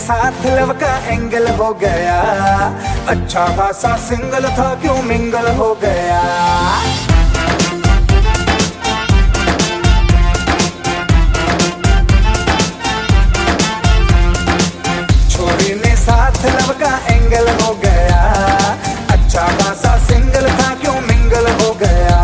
साथ लव का एंगल हो गया। अच्छा खासा सिंगल था क्यों मिंगल हो गया। छोरी ने साथ लव का एंगल हो गया। अच्छा खासा सिंगल था क्यों मिंगल हो गया।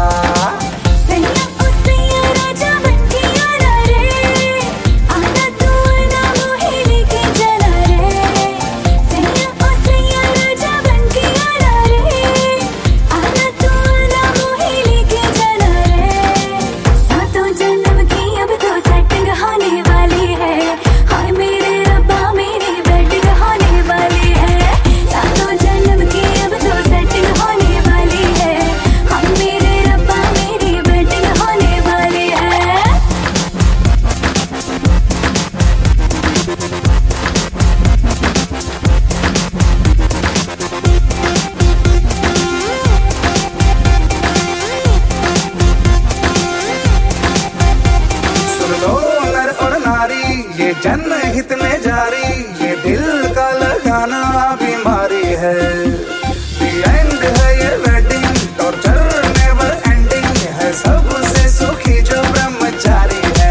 ये जनहित में जारी, ये दिल का लगाना बीमारी है। The end है ये वेडिंग, टॉर्चर नेवर एंडिंग है, सबसे सुखी जो ब्रह्मचारी है।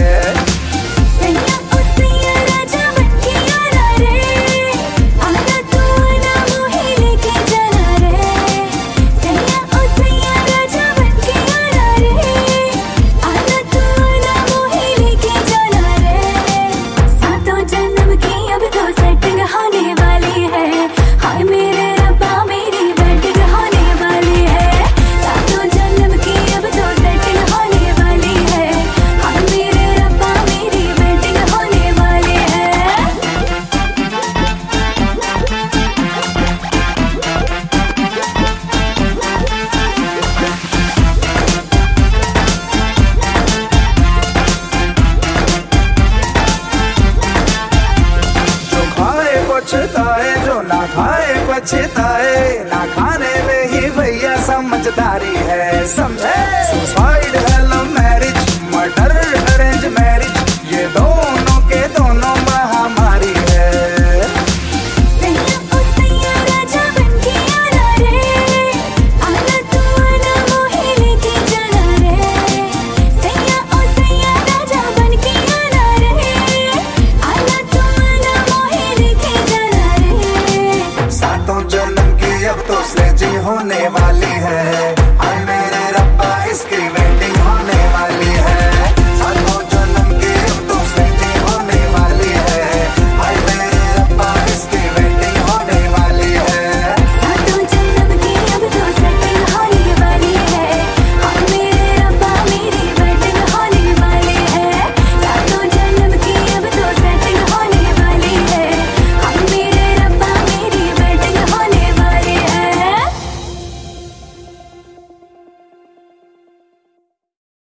पछताए जो ना खाए पछताए, ना खाने में ही भैया समझदारी है, समझे। सुसाइड है love marriage, murder arrange marriage, ये दोनों के दोनों महामारी है। सातों